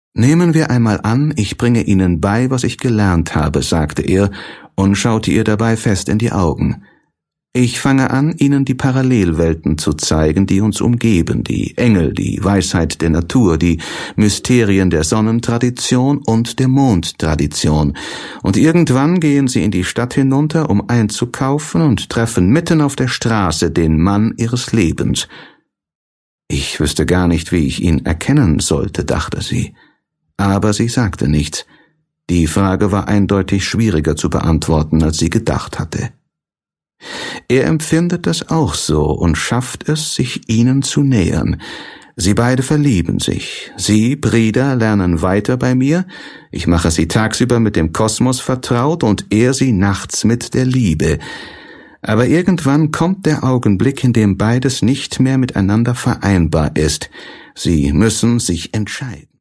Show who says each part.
Speaker 1: »Nehmen wir einmal an, ich bringe Ihnen bei, was ich gelernt habe«, sagte er und schaute ihr dabei fest in die Augen. »Ich fange an, Ihnen die Parallelwelten zu zeigen, die uns umgeben, die Engel, die Weisheit der Natur, die Mysterien der Sonnentradition und der Mondtradition. Und irgendwann gehen Sie in die Stadt hinunter, um einzukaufen, und treffen mitten auf der Straße den Mann Ihres Lebens.« »Ich wüsste gar nicht, wie ich ihn erkennen sollte«, dachte sie. Aber sie sagte nichts. Die Frage war eindeutig schwieriger zu beantworten, als sie gedacht hatte. Er empfindet das auch so und schafft es, sich ihnen zu nähern. Sie beide verlieben sich. Sie, Brida, lernen weiter bei mir. Ich mache sie tagsüber mit dem Kosmos vertraut und er sie nachts mit der Liebe. Aber irgendwann kommt der Augenblick, in dem beides nicht mehr miteinander vereinbar ist. Sie müssen sich entscheiden.